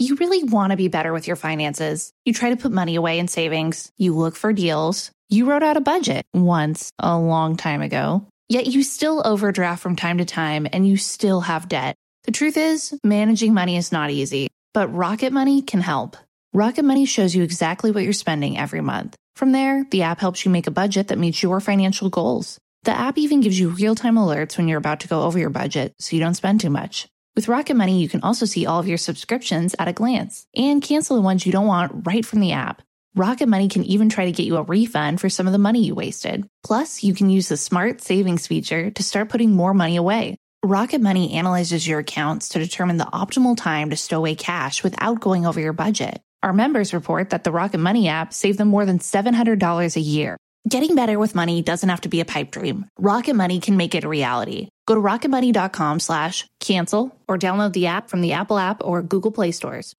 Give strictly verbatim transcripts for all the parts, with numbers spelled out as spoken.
You really want to be better with your finances. You try to put money away in savings. You look for deals. You wrote out a budget once a long time ago. Yet you still overdraft from time to time and you still have debt. The truth is, managing money is not easy, but Rocket Money can help. Rocket Money shows you exactly what you're spending every month. From there, the app helps you make a budget that meets your financial goals. The app even gives you real-time alerts when you're about to go over your budget so you don't spend too much. With Rocket Money, you can also see all of your subscriptions at a glance and cancel the ones you don't want right from the app. Rocket Money can even try to get you a refund for some of the money you wasted. Plus, you can use the Smart Savings feature to start putting more money away. Rocket Money analyzes your accounts to determine the optimal time to stow away cash without going over your budget. Our members report that the Rocket Money app saved them more than seven hundred dollars a year. Getting better with money doesn't have to be a pipe dream. Rocket Money can make it a reality. Go to rocketmoney.com slash cancel or download the app from the Apple app or Google Play stores.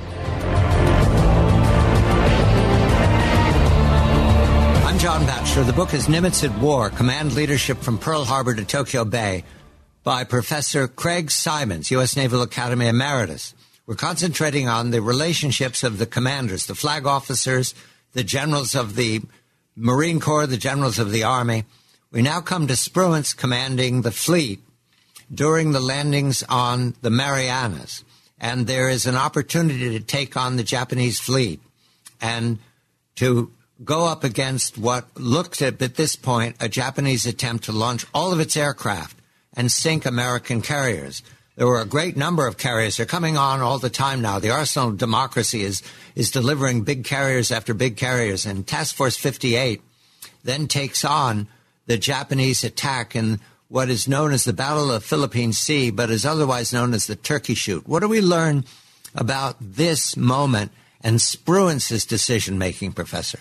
I'm John Batchelor. The book is Nimitz at War, Command Leadership from Pearl Harbor to Tokyo Bay by Professor Craig Simons, U S Naval Academy Emeritus. We're concentrating on the relationships of the commanders, the flag officers, the generals of the Marine Corps, the generals of the Army. We now come to Spruance commanding the fleet during the landings on the Marianas. And there is an opportunity to take on the Japanese fleet and to go up against what looked at, at this point, a Japanese attempt to launch all of its aircraft and sink American carriers. There were a great number of carriers. They're coming on all the time now. The arsenal of democracy is is delivering big carriers after big carriers. And Task Force fifty-eight then takes on the Japanese attack in what is known as the Battle of Philippine Sea, but is otherwise known as the Turkey Shoot. What do we learn about this moment and Spruance's decision-making, Professor?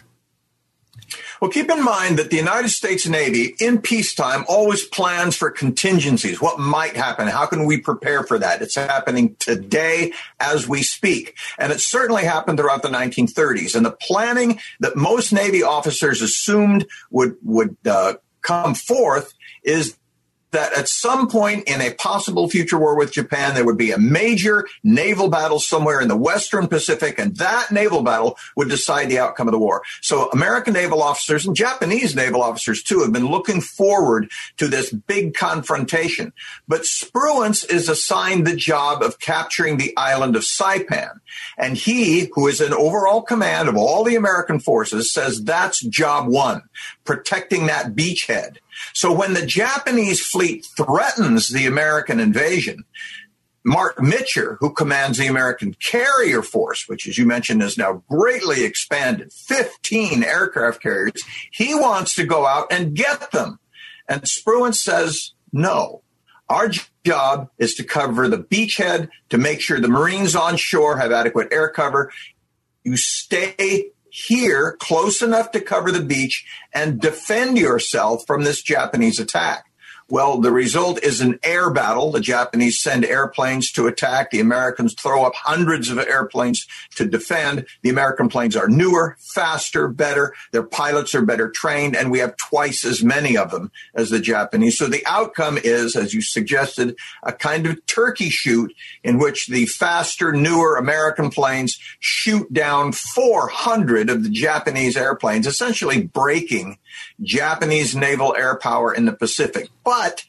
Well, keep in mind that the United States Navy in peacetime always plans for contingencies. What might happen? How can we prepare for that? It's happening today as we speak. And it certainly happened throughout the nineteen thirties. And the planning that most Navy officers assumed would, would uh, come forth is that at some point in a possible future war with Japan, there would be a major naval battle somewhere in the Western Pacific, and that naval battle would decide the outcome of the war. So American naval officers and Japanese naval officers, too, have been looking forward to this big confrontation. But Spruance is assigned the job of capturing the island of Saipan. And he, who is in overall command of all the American forces, says that's job one, protecting that beachhead. So when the Japanese fleet threatens the American invasion, Mark Mitcher, who commands the American carrier force, which, as you mentioned, is now greatly expanded, fifteen aircraft carriers, he wants to go out and get them. And Spruance says, no. Our job is to cover the beachhead, to make sure the Marines on shore have adequate air cover. You stay here close enough to cover the beach and defend yourself from this Japanese attack. Well, the result is an air battle. The Japanese send airplanes to attack. The Americans throw up hundreds of airplanes to defend. The American planes are newer, faster, better. Their pilots are better trained, and we have twice as many of them as the Japanese. So the outcome is, as you suggested, a kind of turkey shoot in which the faster, newer American planes shoot down four hundred of the Japanese airplanes, essentially breaking Japanese naval air power in the Pacific. But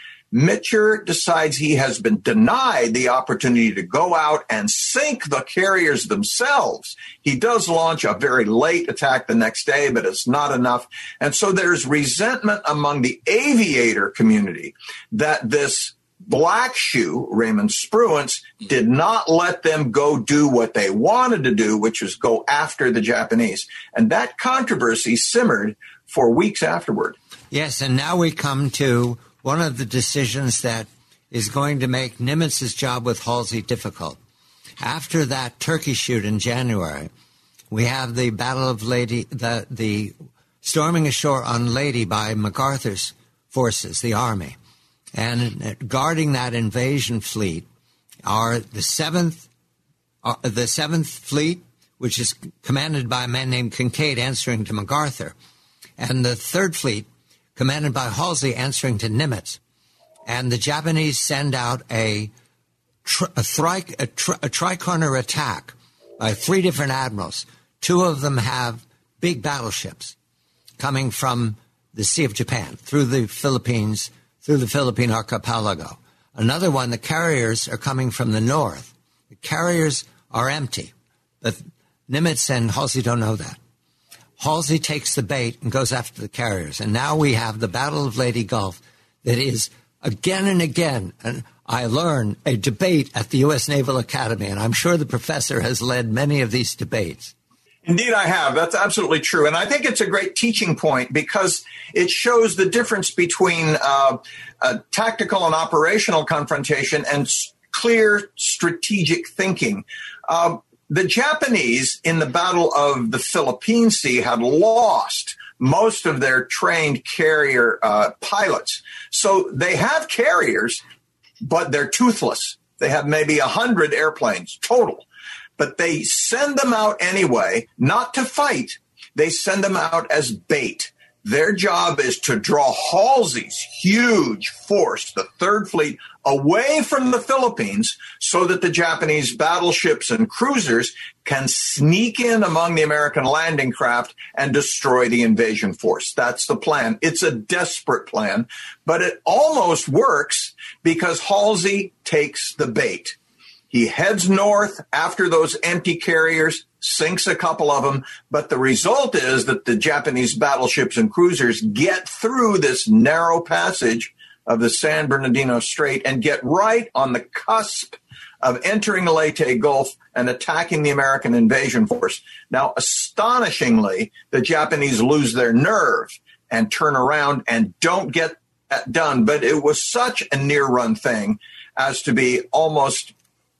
Mitcher decides he has been denied the opportunity to go out and sink the carriers themselves. He does launch a very late attack the next day, but it's not enough. And so there's resentment among the aviator community that this black shoe, Raymond Spruance, did not let them go do what they wanted to do, which was go after the Japanese. And that controversy simmered for weeks afterward. Yes, and now we come to one of the decisions that is going to make Nimitz's job with Halsey difficult. After that turkey shoot in January, we have the Battle of Lady, the, the storming ashore on Leyte by MacArthur's forces, the Army. And guarding that invasion fleet are the seventh, uh, the seventh Fleet, which is commanded by a man named Kincaid, answering to MacArthur, and the third Fleet, commanded by Halsey, answering to Nimitz. And the Japanese send out a tri- a, thri- a, tri- a tricorner attack by three different admirals. Two of them have big battleships coming from the Sea of Japan, through the Philippines, through the Philippine archipelago. Another one, the carriers are coming from the north. The carriers are empty. But Nimitz and Halsey don't know that. Halsey takes the bait and goes after the carriers. And now we have the Battle of Leyte Gulf that is again and again, and I learn, a debate at the U S Naval Academy. And I'm sure the professor has led many of these debates. Indeed, I have. That's absolutely true. And I think it's a great teaching point because it shows the difference between uh, a tactical and operational confrontation and s- clear strategic thinking. Uh, the Japanese in the Battle of the Philippine Sea had lost most of their trained carrier uh, pilots. So they have carriers, but they're toothless. They have maybe one hundred airplanes total. But they send them out anyway, not to fight. They send them out as bait. Their job is to draw Halsey's huge force, the Third Fleet, away from the Philippines so that the Japanese battleships and cruisers can sneak in among the American landing craft and destroy the invasion force. That's the plan. It's a desperate plan, but it almost works because Halsey takes the bait. He heads north after those empty carriers, sinks a couple of them, but the result is that the Japanese battleships and cruisers get through this narrow passage of the San Bernardino Strait and get right on the cusp of entering the Leyte Gulf and attacking the American invasion force. Now, astonishingly, the Japanese lose their nerve and turn around and don't get that done, but it was such a near-run thing as to be almost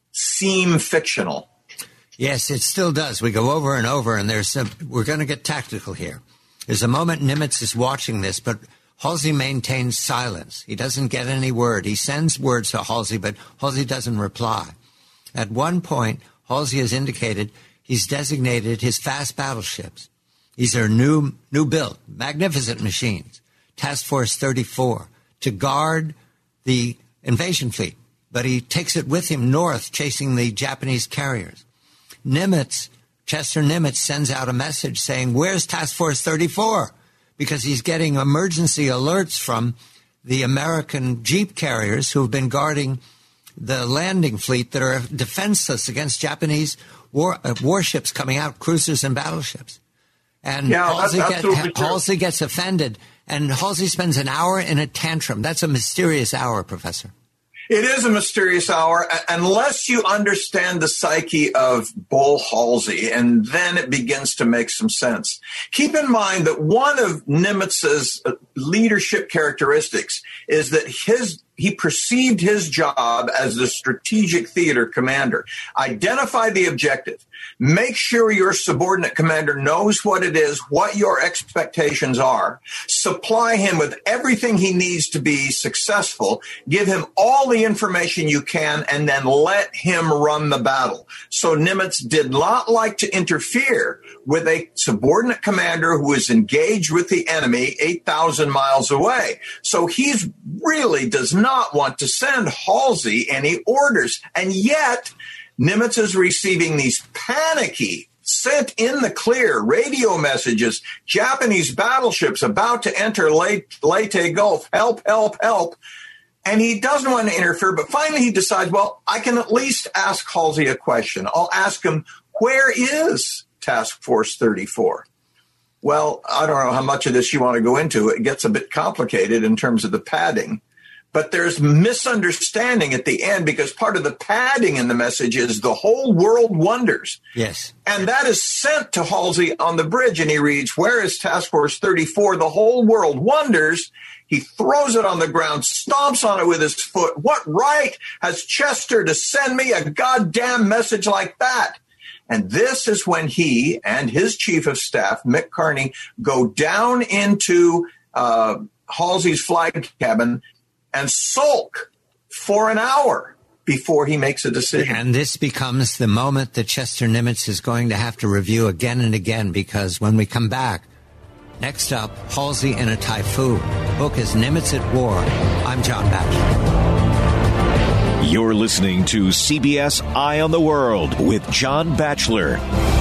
seem fictional. Yes, it still does. We go over and over, and there's some, we're going to get tactical here. There's a moment Nimitz is watching this, but Halsey maintains silence. He doesn't get any word. He sends words to Halsey, but Halsey doesn't reply. At one point, Halsey has indicated he's designated his fast battleships. These are new, new built, magnificent machines, Task Force thirty-four, to guard the invasion fleet. But he takes it with him north, chasing the Japanese carriers. Nimitz, Chester Nimitz, sends out a message saying, where's Task Force thirty-four? Because he's getting emergency alerts from the American jeep carriers who have been guarding the landing fleet that are defenseless against Japanese war, uh, warships coming out, cruisers and battleships. And yeah, Halsey, get, Halsey gets offended, and Halsey spends an hour in a tantrum. That's a mysterious hour, Professor. It is a mysterious hour unless you understand the psyche of Bull Halsey, and then it begins to make some sense. Keep in mind that one of Nimitz's leadership characteristics is that his he perceived his job as the strategic theater commander. Identify the objective. Make sure your subordinate commander knows what it is, what your expectations are. Supply him with everything he needs to be successful. Give him all the information you can, and then let him run the battle. So Nimitz did not like to interfere with a subordinate commander who is engaged with the enemy eight thousand miles away. So he's really does not want to send Halsey any orders. And yet, Nimitz is receiving these panicky, sent in the clear radio messages, Japanese battleships about to enter Leyte, Leyte Gulf, help, help, help. And he doesn't want to interfere, but finally he decides, well, I can at least ask Halsey a question. I'll ask him, where is Task Force thirty-four? Well, I don't know how much of this you want to go into. It gets a bit complicated in terms of the padding. But there's misunderstanding at the end because part of the padding in the message is the whole world wonders. Yes. And that is sent to Halsey on the bridge, and he reads, where is Task Force thirty-four? The whole world wonders. He throws it on the ground, stomps on it with his foot. What right has Chester to send me a goddamn message like that? And this is when he and his chief of staff, Mick Carney, go down into uh, Halsey's flag cabin and sulk for an hour before he makes a decision. And this becomes the moment that Chester Nimitz is going to have to review again and again, because when we come back, next up, Halsey in a Typhoon. The book is Nimitz at War. I'm John Batchelor. You're listening to C B S Eye on the World with John Batchelor.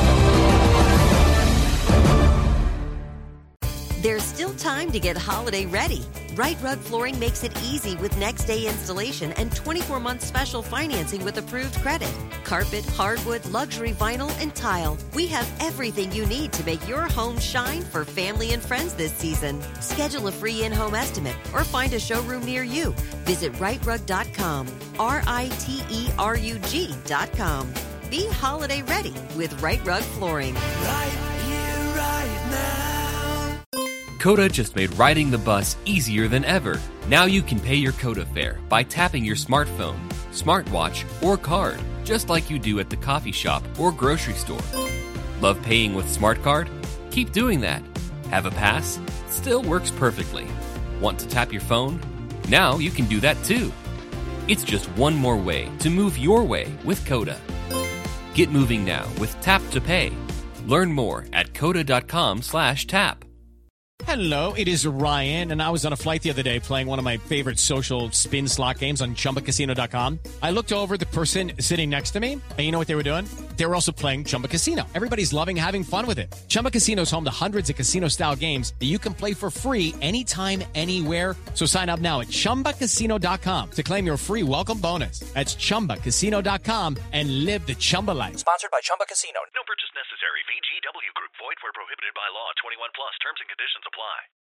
There's still time to get holiday ready. Right Rug Flooring makes it easy with next day installation and twenty-four month special financing with approved credit. Carpet, hardwood, luxury vinyl, and tile. We have everything you need to make your home shine for family and friends this season. Schedule a free in-home estimate or find a showroom near you. Visit right rug dot com. R I T E R U G dot com. Be holiday ready with Right Rug Flooring. Right here, right now. Coda just made riding the bus easier than ever. Now you can pay your Coda fare by tapping your smartphone, smartwatch, or card, just like you do at the coffee shop or grocery store. Love paying with SmartCard? Keep doing that. Have a pass? Still works perfectly. Want to tap your phone? Now you can do that too. It's just one more way to move your way with Coda. Get moving now with Tap to Pay. Learn more at coda.com slash tap. Hello, it is Ryan, and I was on a flight the other day playing one of my favorite social spin slot games on chumba casino dot com. I looked over at the person sitting next to me, and you know what they were doing? They were also playing Chumba Casino. Everybody's loving having fun with it. Chumba Casino is home to hundreds of casino-style games that you can play for free anytime, anywhere. So sign up now at chumba casino dot com to claim your free welcome bonus. That's chumba casino dot com and live the Chumba life. Sponsored by Chumba Casino. No purchase necessary. V G W Group. Void where prohibited by law. twenty-one plus. Terms and conditions apply.